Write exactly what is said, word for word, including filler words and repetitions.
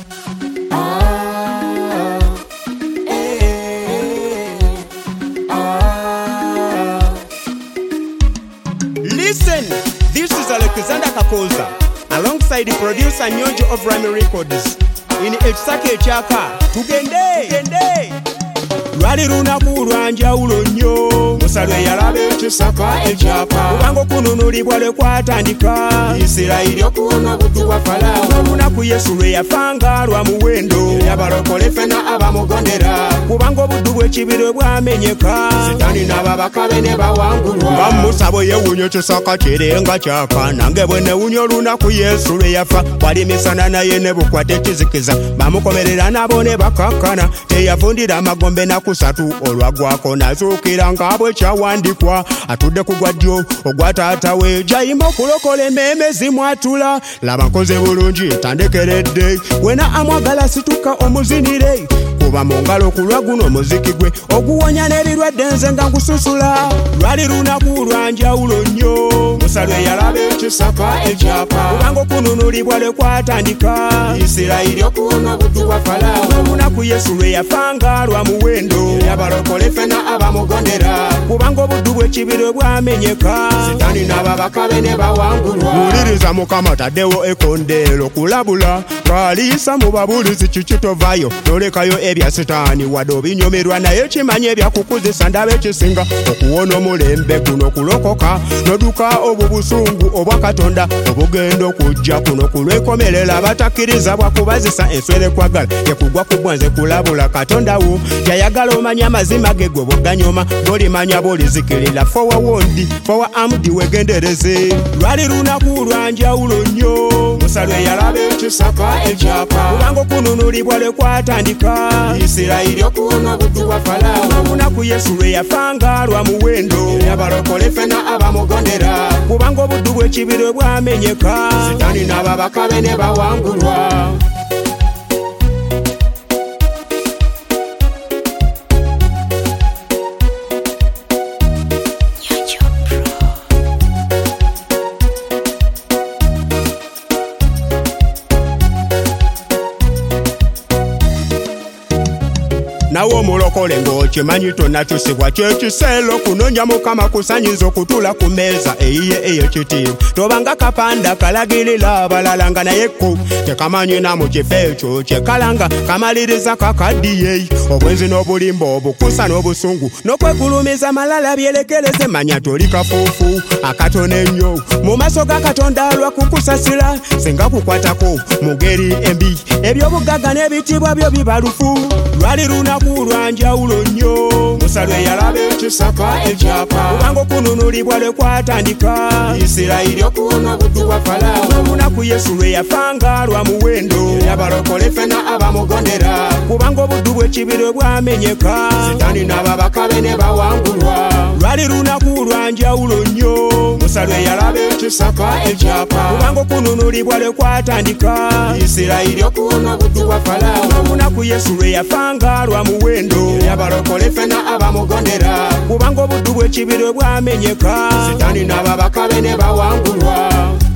Listen, this is Alexander Kakoza, alongside the producer Nyonjo of Rami Records. In Echsake Chaka, tugende, tugende. Lwali lunaku lwa njawulo nnyo, Musalwe yalaba ekisaka ekyapa, kubango kununulibwa lwe kwatandika Isirayiri okuwona obuddu bwa Falaawo. Olunaku Yesu lwe yafanga lwa muwendo, yabalokole ffenna abamugondera, kubanga obuddu bw'ekibiri bwe bwamenyeka, Sitaani n'ababaka be ne bawangulwa. Nga Musa bwe yeewuunya ekisaka kirenga kyaka, nange bwe neewuunya olunaku Yesu lwe yafa, wali misana naye ne bukwata ekizikiza, bamukomerera nabo ne bakakkana, teyavundira amagombe naku kusatu olwagwako nazuukira nga bwe kyawandikwa, atudde ku gwa ddyo ogwa taata we, gy'ayima okulokola emmeeme zimwatula. Laba nkoze bulungi ntandekeredde, wena amwagala situka omuzinire, kuba mu ngalo ku lwa guno omuziki gwe oguwonya n'ebirwadde nze nga ngususula. Lwali lunaku lwa njawulo nnyo, Musalwe yalaba ekisaka ekyapa, kubanga okununulibwa lwe kwatandika Isirayiri okuwona obuddu bwa Falaawo. Olunaku Yesu lwe yafanga lwa muwendo, yabalokole ffenna abamugondera, kubanga obuddu bw'ekibiri bwamenyeka, Sitaani n'ababaka be ne bawangulwa. Wuliriza Mukama taddewo ekondero kulabula, ng'aliisa mu babulizi kiki tovaayo, tolekayo ebya Sitaani wadde obinyomerwa, naye kimanye ebyakukuzisa ndaba ekisinga okuwona omulembe guno kulokoka, noduka obwo busungu obwa Katonda obugenda okujja kuno kulwekomerera abatakkiriza bwakubazisa enswere kwagala yekugwa kubwanze kulabula Katonda wo yayagala omanya amazima ge gwe bwoganyoma, golimanya bolizikirira fowa wondi fowa amudi wegendereze. Lwali lunaku lwa njawulo nnyo, Musalwe yalaba ekisaka ekyapa, kubanga okununulibwa lwe kwatandika Isirayiri okuwona obuddu bwa Falaawo. Olunaku Yesu lwe yafanga lwa muwendo, yabalokole ffenna abamugondera, kubanga obuddu bw'ekibiri bwamenyeka, Sitaani n'ababaka be ne bawangulwa. Nawe omulokole ng'okimanyi tonnakyusibwa, kyekiseera okunoonya Mukama kusanyiza okutula ku mmeeza eyiye ey'ekitiibwa. Tobanga kapanda kalagirira abalala nga naye kko tekamanyi na mu kifo ekyo kyekalanga kamaliriza kakaddiye. Obwenzi n'obulimba obukusa n'obusungu n'okwegulumiza malala byelekereze, manya toli kafuufu akatono ennyo mu maaso ga Katonda lwakukusasira, singa kukwatako mu ngeri embi, eby'obugagga n'ebitiibwa byo bibalufu. Lwali lunaku lwa njawulo nnyo, Musalwe yalaba ekisaka ekyapa, kubanga okununulibwa lwe kwatandika Isirayiri okuwona obuddu bwa Falaawo. Olunaku Yesu lwe yafanga lwa muwendo, yabalokole ffenna abamugondera, kubanga obuddu bw'ekibiri bwamenyeka, Sitaani n'ababaka be ne bawangulwa. Lwali lunaku lwa njawulo nnyo, Musalwe yalaba ekisaka ekyapa, kubanga okununulibwa lwe kwatandika Isirayiri okuwona obuddu bwa Falaawo. Olunaku Yesu lwe yafanga lwa muwendo, yabalokole ffenna abamugondera, kubanga obuddu bw'ekibiri bwamenyeka, Sitaani n'ababaka be ne bawangulwa.